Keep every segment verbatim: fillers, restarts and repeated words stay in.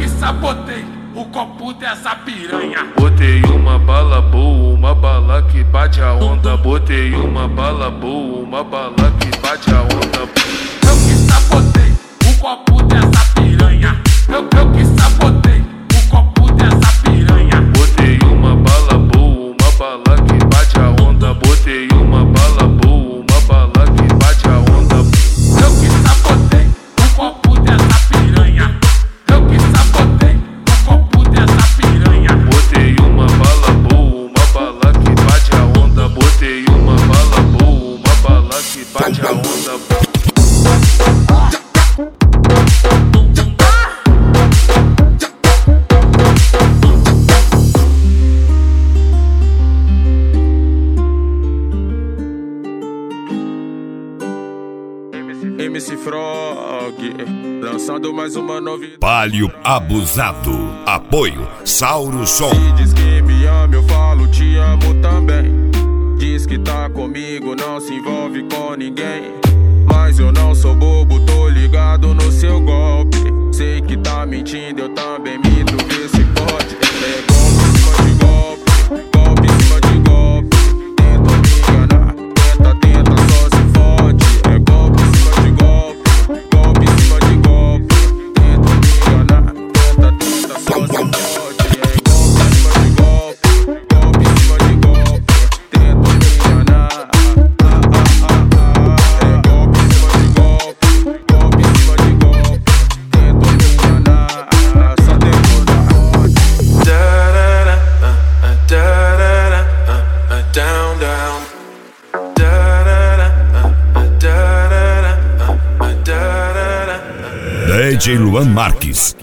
que sabotei o copo dessa piranha. Botei uma bala boa, uma bala que bate a onda. Botei uma bala boa, uma bala que bate a onda. Eu que sabotei o copo dessa piranha. Eu, eu que sabotei o copo dessa piranha. Botei uma bala boa, uma bala que bate a onda. Botei uma bala boa, uma bala que bate a onda. Eu que sabotei o copo dessa piranha. Eu que sabotei o copo dessa piranha. Botei uma bala boa, uma bala que bate a onda. Botei uma bala boa, uma bala que bate a onda. M C Frog, lançando mais uma novidade. Palio Abusado, apoio Sauro Som. Se diz que me ama, eu falo te amo também. Diz que tá comigo, não se envolve com ninguém. Mas eu não sou bobo, tô ligado no seu golpe. Sei que tá mentindo, eu também minto, vê se pode. É golpe em cima de golpe, golpe em cima de golpe. Tenta me enganar, tenta, tenta, só se fode. É golpe em cima de golpe, golpe em cima de golpe. Tenta me enganar, tenta, tenta, só se fode. É golpe em cima de golpe, golpe em cima de golpe. Tenta me enganar, ah, ah, ah, ah. É golpe em cima de golpe, golpe em cima de golpe. Tenta me enganar, só depois da morte. Down, down. D J Luan Marques.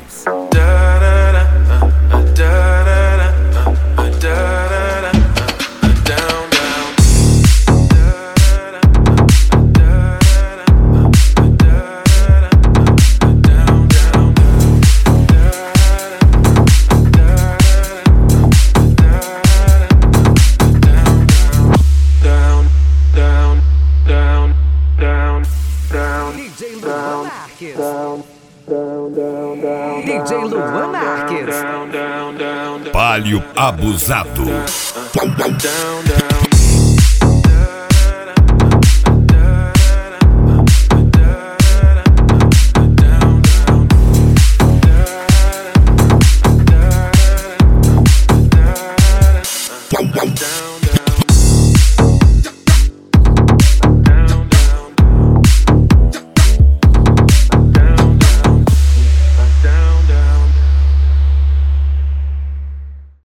D J Luan Marques. Palio Abusado. Down, down.